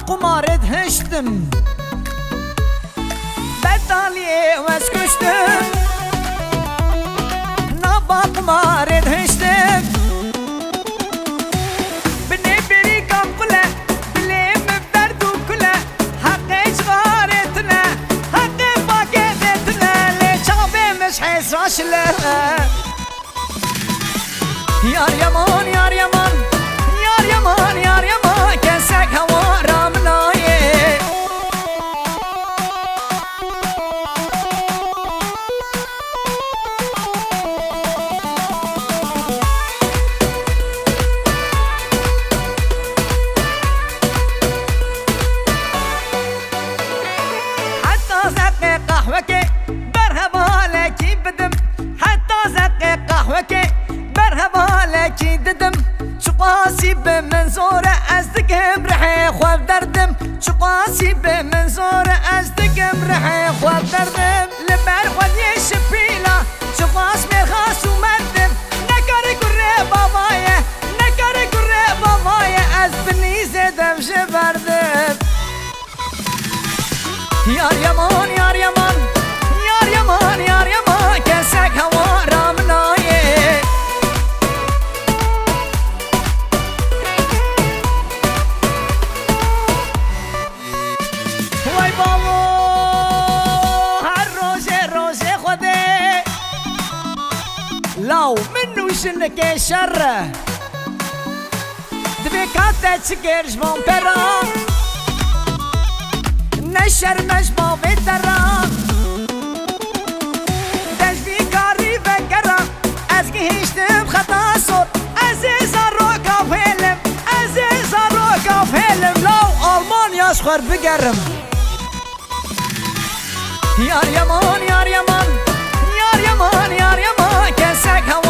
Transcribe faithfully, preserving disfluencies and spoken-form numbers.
قمارت هشتم بدالی وز کشتم نبا قمارت هشتم بنی بری کم قله بلیم بردو کله حق اجغارتنا حق باقیتنا لیچابه مش حیث راشله یار یمان یار یمان یار یمان یار یمان کسک هوا رامنایه حتی زق قهوه که برهبالکی بدم حتی زق قهوه که برهبالکی ددم چقاسی به منظور از دکم رحی خواب دردم چقاسی به منظور از دکم رحی خواب دردم لبر خودی شپیلا چقاس میرخاس اومدم نکاره کره بابایه نکاره کره بابایه از بنی زدم شبردم یار یمان یار یمان یار یمان یار یمان کسک هوا رامنایه وای بابا هر روزه روزه خوده لو منو شنك شر دبي كاتا تسكرش مون بيران نشر مجمع بيتران داش في كاري بكرا ازكي هشتم خطا صوت عزيز الروكا فيلم عزيز الروكا فيلم لو ألمانيا صخر بقرم يار يمان يار يمان يار يمان يار يمان كسك هوا